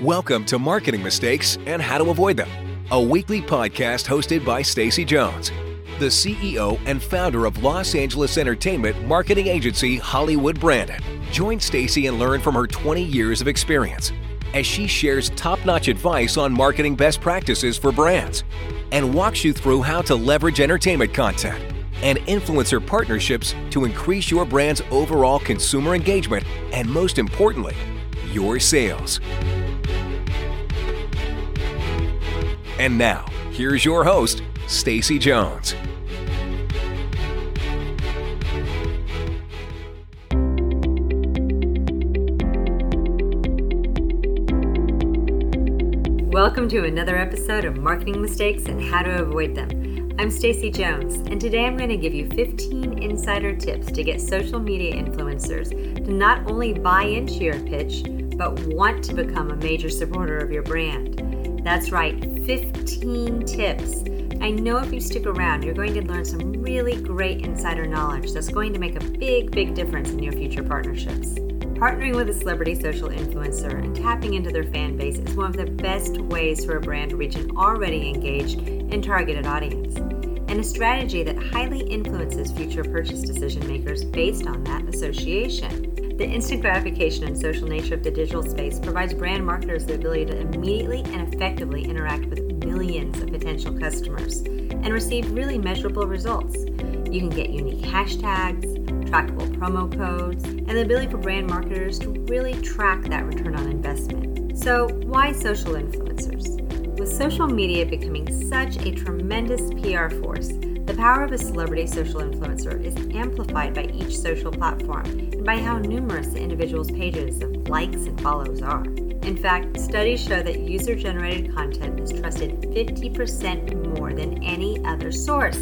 Welcome to Marketing Mistakes and How to Avoid Them, a weekly podcast hosted by Stacey Jones, the CEO and founder of Los Angeles entertainment marketing agency Hollywood Branded. Join Stacey and learn from her 20 years of experience as she shares top-notch advice on marketing best practices for brands and walks you through how to leverage entertainment content and influencer partnerships to increase your brand's overall consumer engagement and, most importantly, your sales. And now, here's your host, Stacey Jones. Welcome to another episode of Marketing Mistakes and How to Avoid Them. I'm Stacey Jones, and today I'm going to give you 15 insider tips to get social media influencers to not only buy into your pitch, but want to become a major supporter of your brand. That's right, 15 tips. I know if you stick around, you're going to learn some really great insider knowledge that's going to make a big difference in your future partnerships. Partnering with a celebrity social influencer and tapping into their fan base is one of the best ways for a brand to reach an already engaged and targeted audience, and a strategy that highly influences future purchase decision makers based on that association. The instant gratification and social nature of the digital space provides brand marketers the ability to immediately and effectively interact with millions of potential customers and receive really measurable results. You can get unique hashtags, trackable promo codes, and the ability for brand marketers to really track that return on investment. So why social influencers? With social media becoming such a tremendous PR force, the power of a celebrity social influencer is amplified by each social platform and by how numerous the individual's pages of likes and follows are. In fact, studies show that user-generated content is trusted 50% more than any other source.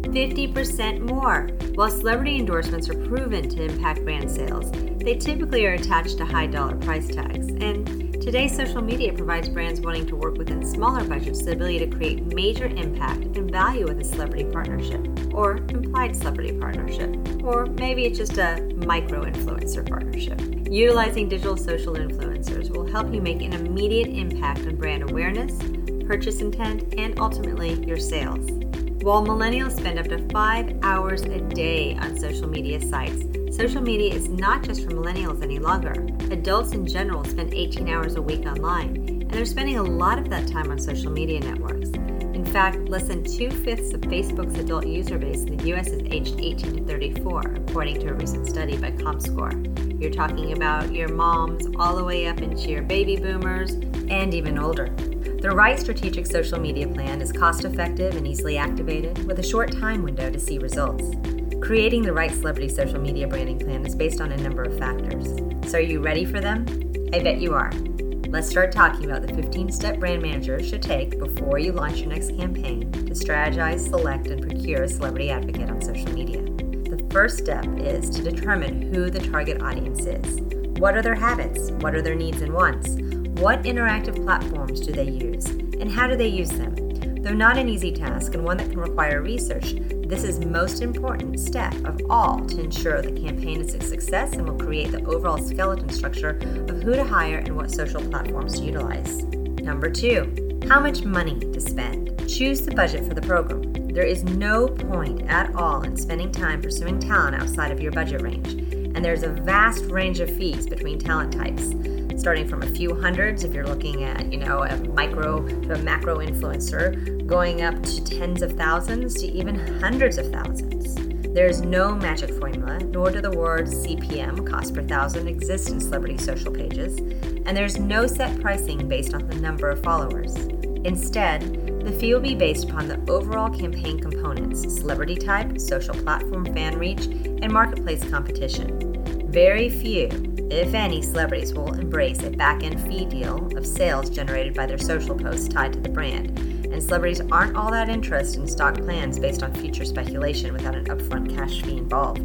50% more. While celebrity endorsements are proven to impact brand sales, they typically are attached to high dollar price tags. And today, social media provides brands wanting to work within smaller budgets the ability to create major impact and value with a celebrity partnership, or implied celebrity partnership, or maybe it's just a micro-influencer partnership. Utilizing digital social influencers will help you make an immediate impact on brand awareness, purchase intent, and ultimately your sales. While millennials spend up to 5 hours a day on social media sites, social media is not just for millennials any longer. Adults in general spend 18 hours a week online, and they're spending a lot of that time on social media networks. In fact, less than 2/5 of Facebook's adult user base in the U.S. is aged 18 to 34, according to a recent study by ComScore. You're talking about your moms all the way up into your baby boomers and even older. The right strategic social media plan is cost-effective and easily activated with a short time window to see results. Creating the right celebrity social media branding plan is based on a number of factors. So are you ready for them? I bet you are. Let's start talking about the 15-step brand managers should take before you launch your next campaign to strategize, select, and procure a celebrity advocate on social media. The first step is to determine who the target audience is. What are their habits? What are their needs and wants? What interactive platforms do they use, and how do they use them? Though not an easy task and one that can require research, this is the most important step of all to ensure the campaign is a success and will create the overall skeleton structure of who to hire and what social platforms to utilize. Number 2, how much money to spend. Choose the budget for the program. There is no point at all in spending time pursuing talent outside of your budget range, and there's a vast range of fees between talent types, starting from a few hundreds if you're looking at, a micro to a macro influencer, going up to tens of thousands to even hundreds of thousands. There's no magic formula, nor do the words CPM, cost per thousand, exist in celebrity social pages, and there's no set pricing based on the number of followers. Instead, the fee will be based upon the overall campaign components: celebrity type, social platform fan reach, and marketplace competition. Very few, if any, celebrities will embrace a back-end fee deal of sales generated by their social posts tied to the brand, and celebrities aren't all that interested in stock plans based on future speculation without an upfront cash fee involved.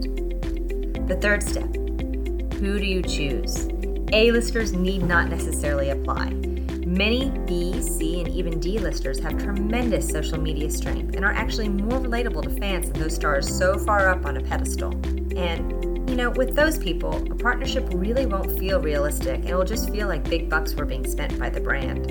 The third step, who do you choose? A-listers need not necessarily apply. Many B, C, and even D-listers have tremendous social media strength and are actually more relatable to fans than those stars so far up on a pedestal. And With those people, a partnership really won't feel realistic and it will just feel like big bucks were being spent by the brand.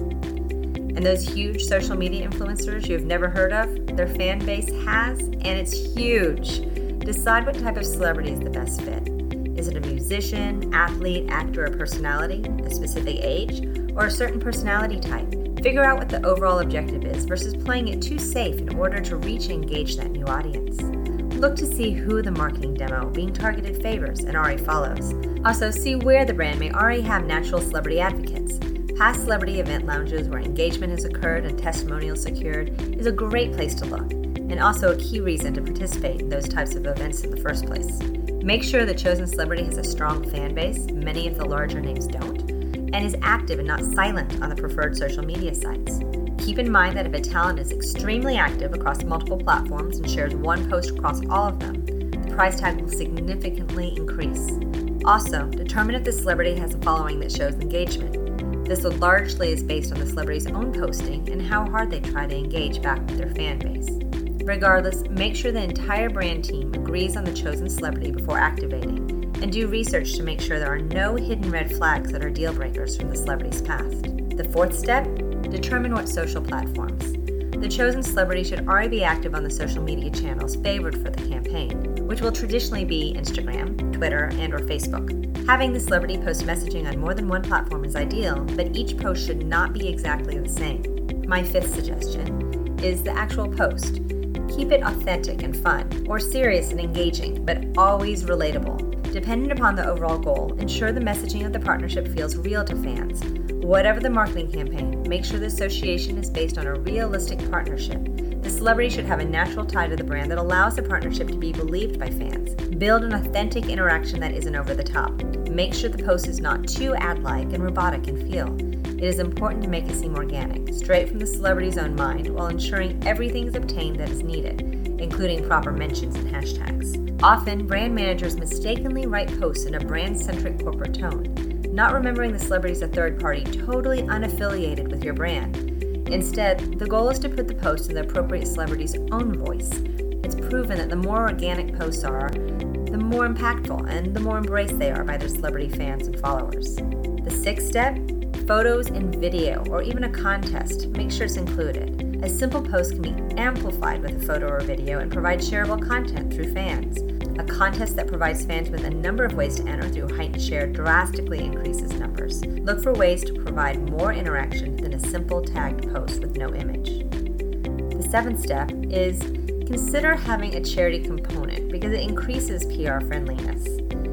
And those huge social media influencers you've never heard of, their fan base has, and it's huge. Decide what type of celebrity is the best fit. Is it a musician, athlete, actor, or personality, a specific age, or a certain personality type? Figure out what the overall objective is versus playing it too safe in order to reach and engage that new audience. Look to see who the marketing demo being targeted favors and already follows. Also, see where the brand may already have natural celebrity advocates. Past celebrity event lounges where engagement has occurred and testimonials secured is a great place to look, and also a key reason to participate in those types of events in the first place. Make sure the chosen celebrity has a strong fan base, many of the larger names don't, and is active and not silent on the preferred social media sites. Keep in mind that if a talent is extremely active across multiple platforms and shares one post across all of them, the price tag will significantly increase. Also, determine if the celebrity has a following that shows engagement. This largely is based on the celebrity's own posting and how hard they try to engage back with their fan base. Regardless, make sure the entire brand team agrees on the chosen celebrity before activating, and do research to make sure there are no hidden red flags that are deal breakers from the celebrity's past. The fourth step, determine what social platforms. The chosen celebrity should already be active on the social media channels favored for the campaign, which will traditionally be Instagram, Twitter, and/or Facebook. Having the celebrity post messaging on more than one platform is ideal, but each post should not be exactly the same. My fifth suggestion is the actual post. Keep it authentic and fun, or serious and engaging, but always relatable. Dependent upon the overall goal, ensure the messaging of the partnership feels real to fans. Whatever the marketing campaign, make sure the association is based on a realistic partnership. The celebrity should have a natural tie to the brand that allows the partnership to be believed by fans. Build an authentic interaction that isn't over the top. Make sure the post is not too ad-like and robotic in feel. It is important to make it seem organic, straight from the celebrity's own mind, while ensuring everything is obtained that is needed, including proper mentions and hashtags. Often, brand managers mistakenly write posts in a brand-centric corporate tone, not remembering the celebrity is a third party totally unaffiliated with your brand. Instead, the goal is to put the post in the appropriate celebrity's own voice. It's proven that the more organic posts are, the more impactful and the more embraced they are by their celebrity fans and followers. The sixth step, photos and video, or even a contest. Make sure it's included. A simple post can be amplified with a photo or video and provide shareable content through fans. A contest that provides fans with a number of ways to enter through heightened share drastically increases numbers. Look for ways to provide more interaction than a simple tagged post with no image. The seventh step is consider having a charity component because it increases PR friendliness.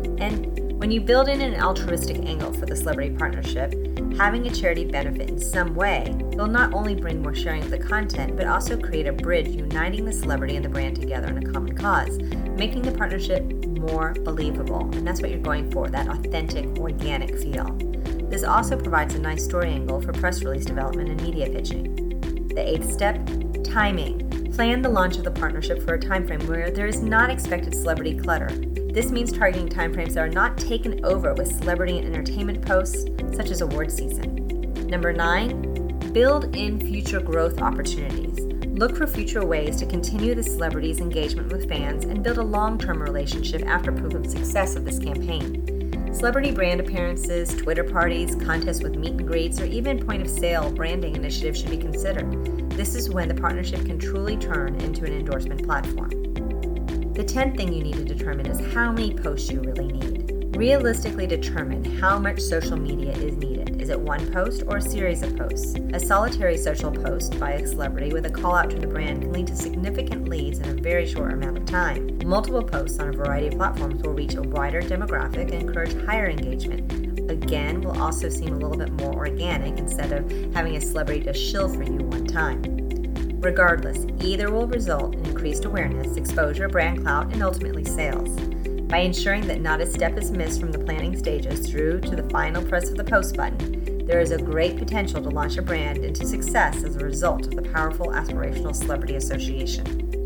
And when you build in an altruistic angle for the celebrity partnership, having a charity benefit in some way will not only bring more sharing of the content, but also create a bridge uniting the celebrity and the brand together in a common cause, making the partnership more believable. And that's what you're going for, that authentic, organic feel. This also provides a nice story angle for press release development and media pitching. The eighth step, timing. Plan the launch of the partnership for a timeframe where there is not expected celebrity clutter. This means targeting timeframes that are not taken over with celebrity and entertainment posts, such as award season. Number 9, build in future growth opportunities. Look for future ways to continue the celebrity's engagement with fans and build a long-term relationship after proof of success of this campaign. Celebrity brand appearances, Twitter parties, contests with meet and greets, or even point-of-sale branding initiatives should be considered. This is when the partnership can truly turn into an endorsement platform. The 10th thing you need to determine is how many posts you really need. Realistically determine how much social media is needed. Is it one post or a series of posts? A solitary social post by a celebrity with a call out to the brand can lead to significant leads in a very short amount of time. Multiple posts on a variety of platforms will reach a wider demographic and encourage higher engagement. Again, will also seem a little bit more organic instead of having a celebrity just shill for you one time. Regardless, either will result in increased awareness, exposure, brand clout, and ultimately sales. By ensuring that not a step is missed from the planning stages through to the final press of the post button, there is a great potential to launch a brand into success as a result of the powerful aspirational celebrity association.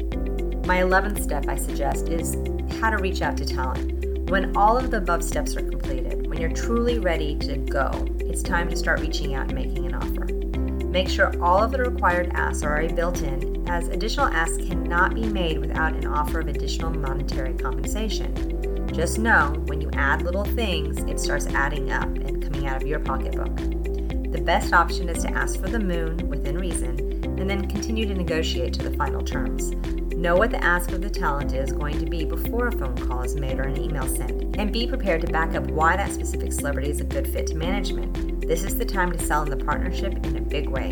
My 11th step I suggest is how to reach out to talent. When all of the above steps are completed, when you're truly ready to go, it's time to start reaching out and making an offer. Make sure all of the required asks are already built in, as additional asks cannot be made without an offer of additional monetary compensation. Just know, when you add little things, it starts adding up and coming out of your pocketbook. The best option is to ask for the moon within reason, and then continue to negotiate to the final terms. Know what the ask of the talent is going to be before a phone call is made or an email sent, and be prepared to back up why that specific celebrity is a good fit to management. This is the time to sell in the partnership in a big way.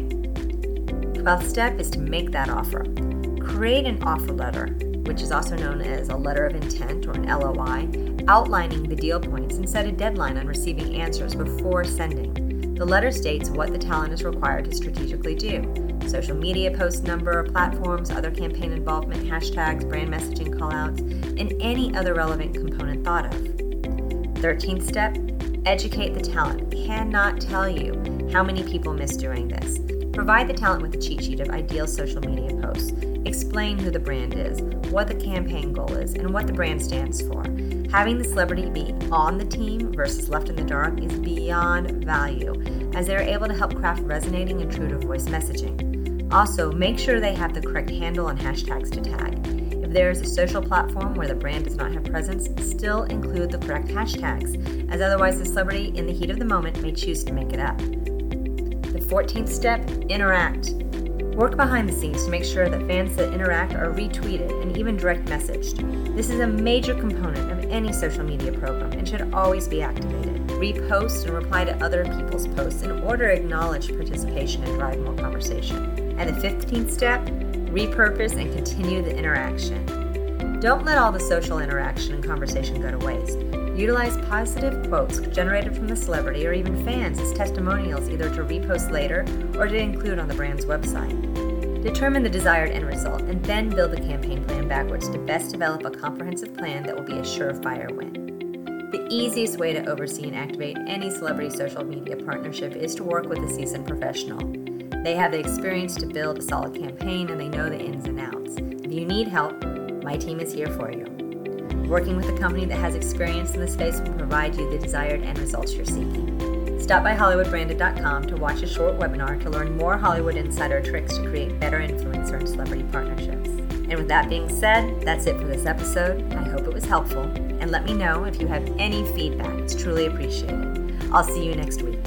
12th step is to make that offer. Create an offer letter, which is also known as a letter of intent or an LOI, outlining the deal points, and set a deadline on receiving answers before sending. The letter states what the talent is required to strategically do: social media post number, platforms, other campaign involvement, hashtags, brand messaging callouts, and any other relevant component thought of. 13th step, educate the talent. Cannot tell you how many people miss doing this. Provide the talent with a cheat sheet of ideal social media posts. Explain who the brand is, what the campaign goal is, and what the brand stands for. Having the celebrity be on the team versus left in the dark is beyond value, as they are able to help craft resonating and true to voice messaging. Also, make sure they have the correct handle and hashtags to tag. If there is a social platform where the brand does not have presence, still include the correct hashtags, as otherwise the celebrity in the heat of the moment may choose to make it up. The 14th step, interact. Work behind the scenes to make sure that fans that interact are retweeted and even direct messaged. This is a major component of any social media program and should always be activated. Repost and reply to other people's posts in order to acknowledge participation and drive more conversation. And the 15th step, repurpose and continue the interaction. Don't let all the social interaction and conversation go to waste. Utilize positive quotes generated from the celebrity or even fans as testimonials, either to repost later or to include on the brand's website. Determine the desired end result and then build the campaign plan backwards to best develop a comprehensive plan that will be a surefire win. The easiest way to oversee and activate any celebrity social media partnership is to work with a seasoned professional. They have the experience to build a solid campaign and they know the ins and outs. If you need help, my team is here for you. Working with a company that has experience in the space will provide you the desired end results you're seeking. Stop by HollywoodBranded.com to watch a short webinar to learn more Hollywood insider tricks to create better influencer and celebrity partnerships. And with that being said, that's it for this episode. I hope it was helpful, and let me know if you have any feedback. It's truly appreciated. I'll see you next week.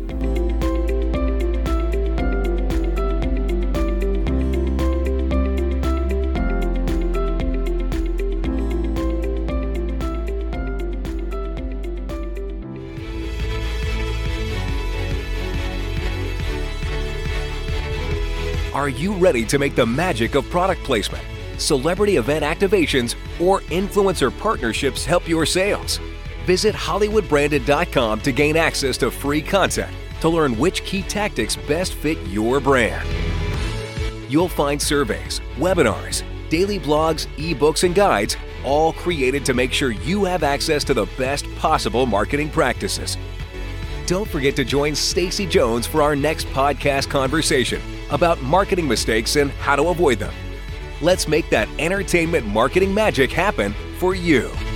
Are you ready to make the magic of product placement, celebrity event activations, or influencer partnerships help your sales? Visit HollywoodBranded.com to gain access to free content to learn which key tactics best fit your brand. You'll find surveys, webinars, daily blogs, ebooks, and guides, all created to make sure you have access to the best possible marketing practices. Don't forget to join Stacey Jones for our next podcast conversation about marketing mistakes and how to avoid them. Let's make that entertainment marketing magic happen for you.